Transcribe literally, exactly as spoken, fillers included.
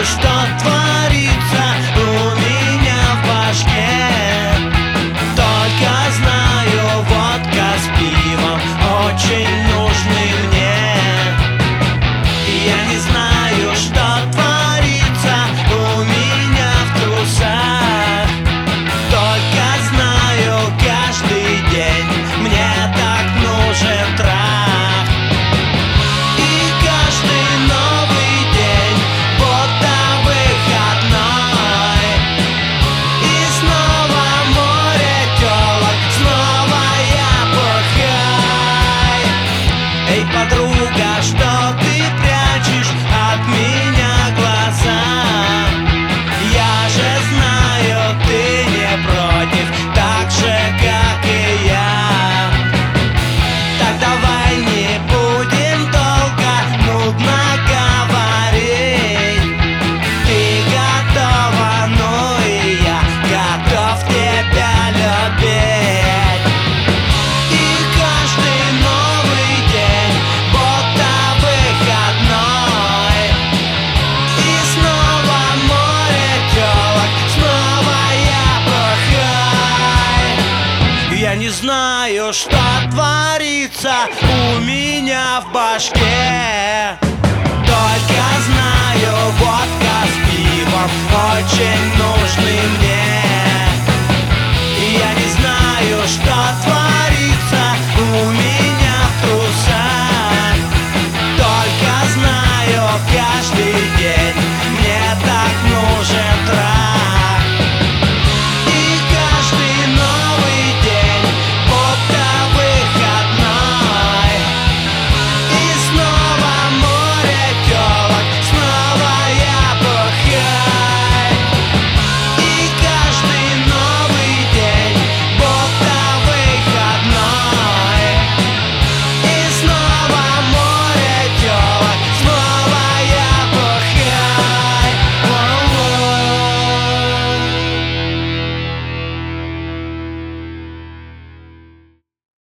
что творится у меня в башке. Только знаю, водка с пивом очень нужны мне. Я не знаю, что творится у меня в трусах. Только знаю, каждый день мне так нужен трах. И каждый новый день будто выходной. И снова море тёлок, снова я бухай. Эй, подруга, что ты прячешь от меня глаза? Я же знаю, ты не против, так же, как и я. Так давай не будем долго нудно говорить. Ты готова, ну и я готов тебя любить. И каждый новый день будто выходной. И снова море тёлок, снова я бухай. Я не знаю, что творится у меня в башке. Только знаю, водка с пивом очень нужны мне. Я не знаю,